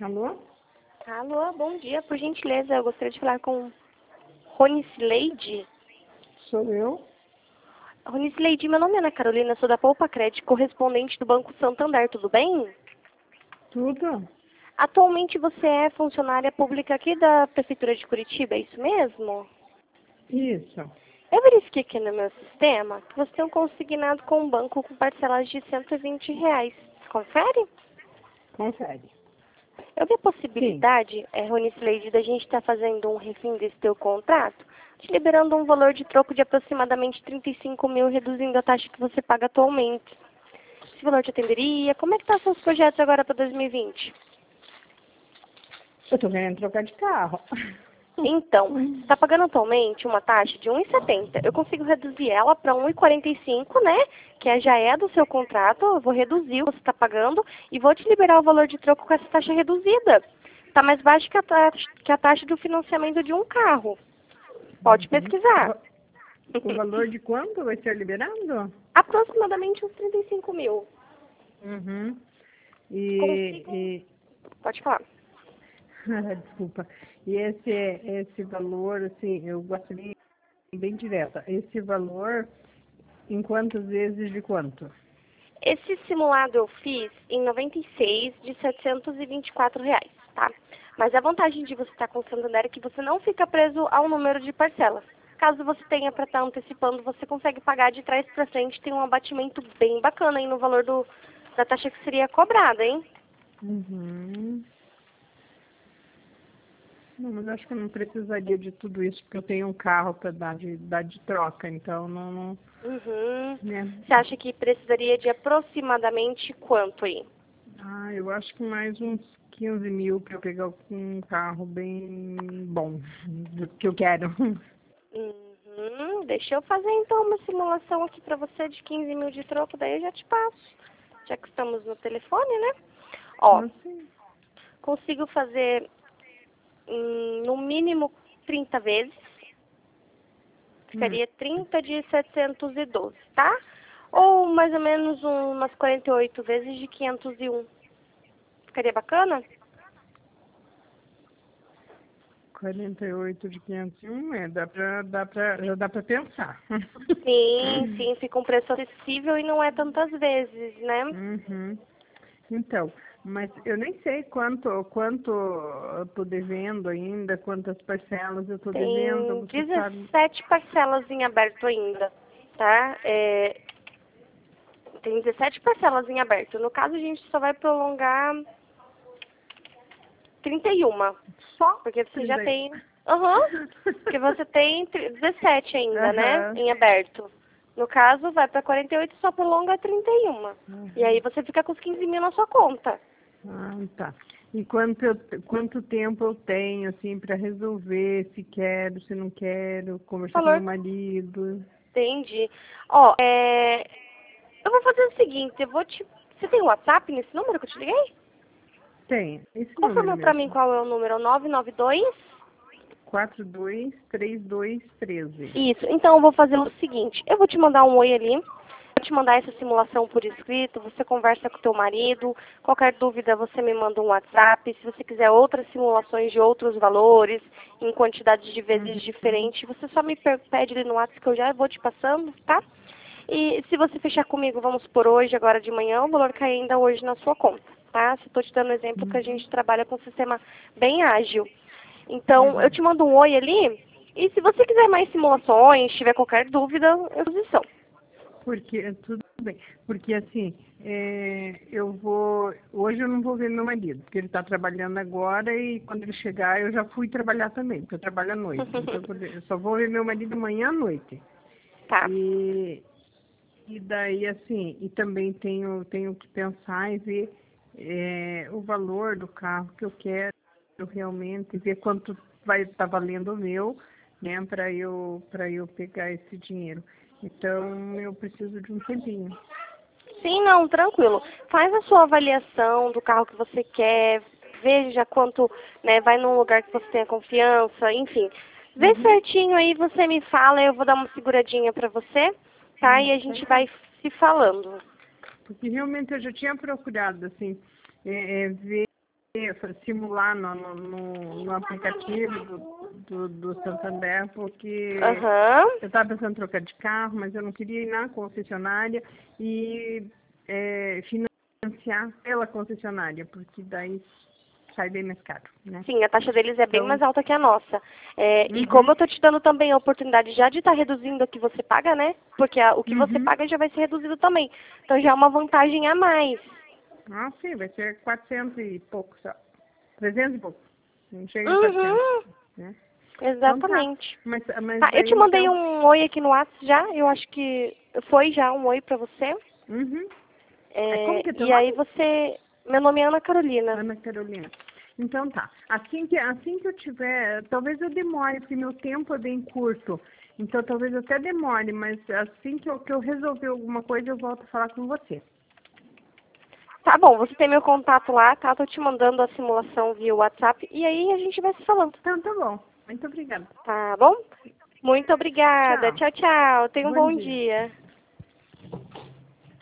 Alô? Alô, bom dia. Por gentileza, eu gostaria de falar com Ronisleide. Sou eu? Ronisleide, meu nome é Ana Carolina, sou da Poupa Crédito, correspondente do Banco Santander, tudo bem? Tudo? Atualmente você é funcionária pública aqui da Prefeitura de Curitiba, é isso mesmo? Isso. Eu verifiquei aqui no meu sistema que você tem um consignado com o banco com parcelas de R$ 120. Confere? Confere. Eu vi a possibilidade, Ronisleide, da gente estar fazendo um refim desse teu contrato, te liberando um valor de troco de aproximadamente 35 mil, reduzindo a taxa que você paga atualmente. Esse valor te atenderia? Como é que estão seus projetos agora para 2020? Eu tô querendo trocar de carro. Então, você está pagando atualmente uma taxa de 1,70. Eu consigo reduzir ela para 1,45, né? Que já é do seu contrato. Eu vou reduzir o que você está pagando e vou te liberar o valor de troco com essa taxa reduzida. Está mais baixo que a taxa do financiamento de um carro. Pode pesquisar. O valor de quanto vai ser liberado? Aproximadamente uns 35 mil. Uhum. Consigo... Pode falar. Desculpa. E esse valor, assim, eu gostaria bem direta. Esse valor, em quantas vezes de quanto? Esse simulado eu fiz em 96 de R$ 724, tá? Mas a vantagem de você estar com o Santander é que você não fica preso ao número de parcelas. Caso você tenha para estar antecipando, você consegue pagar de trás para frente, tem um abatimento bem bacana aí no valor da taxa que seria cobrada, hein? Uhum. Não, mas acho que eu não precisaria de tudo isso, porque eu tenho um carro para dar de troca, então não Uhum. né? Você acha que precisaria de aproximadamente quanto aí? Eu acho que mais uns 15 mil para eu pegar um carro bem bom, do que eu quero. Uhum. Deixa eu fazer então uma simulação aqui para você de 15 mil de troco, daí eu já te passo. Já que estamos no telefone, né? Ó, Assim. consigo fazer no mínimo 30 vezes. Hum. Ficaria 30 de 712, tá? Ou mais ou menos umas 48 vezes de 501. Ficaria bacana? 48 de 501, já dá pra pensar. Sim, sim, fica um preço acessível e não é tantas vezes, né? Uhum. Então, mas eu nem sei quanto eu tô devendo ainda, quantas parcelas eu tô devendo, Tem você sabe? 17 parcelas em aberto ainda, tá? Tem 17 parcelas em aberto. No caso, a gente só vai prolongar 31, Só porque você já 30. tem... Porque você tem 17 ainda, né? Aham. Em aberto. No caso, vai para 48 e só prolonga 31. E aí Uhum. você fica com os 15 mil na sua conta. Tá. E quanto tempo eu tenho, assim, para resolver se quero, se não quero, conversar com meu Valor, marido? entendi. Ó, eu vou fazer o seguinte, Você tem WhatsApp nesse número que eu te liguei? Tem, esse número Confirma pra mim mesmo. qual é o número, 992? 423213. Isso, então eu vou fazer o seguinte, eu vou te mandar um oi ali, vou te mandar essa simulação por escrito, você conversa com o teu marido, qualquer dúvida você me manda um WhatsApp, se você quiser outras simulações de outros valores, em quantidades de vezes Uhum. diferentes, você só me pede ali no WhatsApp que eu já vou te passando, tá? E se você fechar comigo, vamos por hoje, agora de manhã, o valor cai ainda hoje na sua conta, tá? Estou te dando um exemplo que a gente trabalha com um sistema bem ágil. Então, eu Uhum. te mando um oi ali. E se você quiser mais simulações, tiver qualquer dúvida, eu à disposição. Porque, tudo bem. Porque, assim, hoje eu não vou ver meu marido, porque ele está trabalhando agora e quando ele chegar eu já fui trabalhar também, porque eu trabalho à noite. Então, eu só vou ver meu marido amanhã à noite. Tá. E, e daí, assim, e também tenho que pensar e ver o valor do carro que eu quero realmente, ver quanto vai estar valendo o meu, né, para eu pegar esse dinheiro. Então, eu preciso de um tempinho. Sim, não, tranquilo. Faz a sua avaliação do carro que você quer, veja quanto, né, vai num lugar que você tenha confiança, enfim. Vê Uhum. certinho aí, você me fala, eu vou dar uma seguradinha pra você, tá? E a Tá gente bom. vai se falando. Porque realmente eu já tinha procurado, assim, ver. simular no aplicativo do Santander, porque eu estava pensando em trocar de carro, mas eu não queria ir na concessionária e financiar pela concessionária, porque daí sai bem mais caro, né? Sim, a taxa deles é bem Então, mais alta que a nossa. E como eu estou te dando também a oportunidade já de estar reduzindo o que você paga, né? Porque o que você paga já vai ser reduzido também. Então já é uma vantagem a mais. Ah, sim, vai ser 400 e pouco só. 300 e pouco. Não chega em 400, né? Exatamente. Então, tá. Mas Tá, eu daí, te mandei então... um oi aqui no WhatsApp já. Eu acho que foi já um oi pra você. Como que é teu E aí nome? você... Meu nome é Ana Carolina. Ana Carolina. Então tá. Assim que eu tiver, talvez eu demore, porque meu tempo é bem curto. Então talvez eu até demore, mas assim que eu resolver alguma coisa, eu volto a falar com você. Tá bom, você tem meu contato lá, tá? Tô te mandando a simulação via WhatsApp e aí a gente vai se falando. Então tá bom. Muito obrigada. Tá bom? Muito obrigada. Tchau. Tchau, tchau. Tenha um Bom bom dia. dia.